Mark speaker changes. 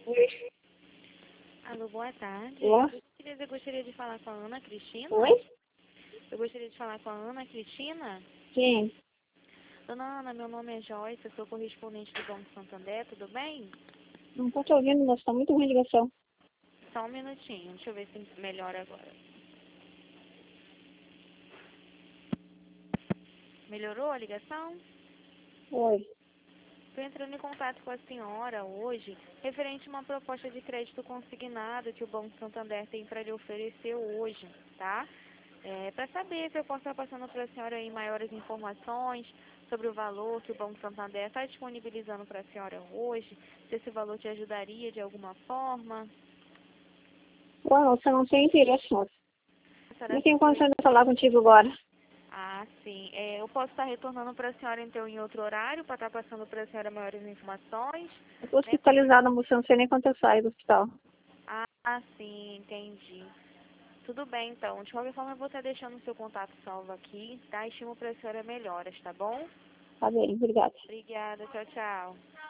Speaker 1: Oi.
Speaker 2: Alô, boa tarde.
Speaker 1: Oi?
Speaker 2: Eu gostaria de falar com a Ana Cristina.
Speaker 1: Oi?
Speaker 2: Eu gostaria de falar com a Ana Cristina.
Speaker 1: Quem?
Speaker 2: Dona Ana, meu nome é Joyce, eu sou correspondente do Banco Santander, tudo bem?
Speaker 1: Não tô te ouvindo, moça. Tá muito ruim a ligação.
Speaker 2: Só um minutinho, deixa eu ver se melhora agora. Melhorou a ligação?
Speaker 1: Oi.
Speaker 2: Estou entrando em contato com a senhora hoje, referente a uma proposta de crédito consignado que o Banco Santander tem para lhe oferecer hoje, tá? Para saber se eu posso estar passando para a senhora aí maiores informações sobre o valor que o Banco Santander está disponibilizando para a senhora hoje, se esse valor te ajudaria de alguma forma.
Speaker 1: Ué, você não tem interesse, moça.
Speaker 2: A senhora
Speaker 1: Não tenho condição de falar contigo agora.
Speaker 2: Ah, sim. Eu posso estar retornando para a senhora, então, em outro horário, para estar passando para a senhora maiores informações,
Speaker 1: Eu tô
Speaker 2: né?
Speaker 1: hospitalizada, moça. Eu não sei nem quando eu saio do hospital.
Speaker 2: Ah, sim, entendi. Tudo bem, então. De qualquer forma, eu vou estar deixando o seu contato salvo aqui, tá? Estimo para a senhora melhoras, tá bom?
Speaker 1: Tá bem, obrigada.
Speaker 2: Obrigada, tchau, tchau.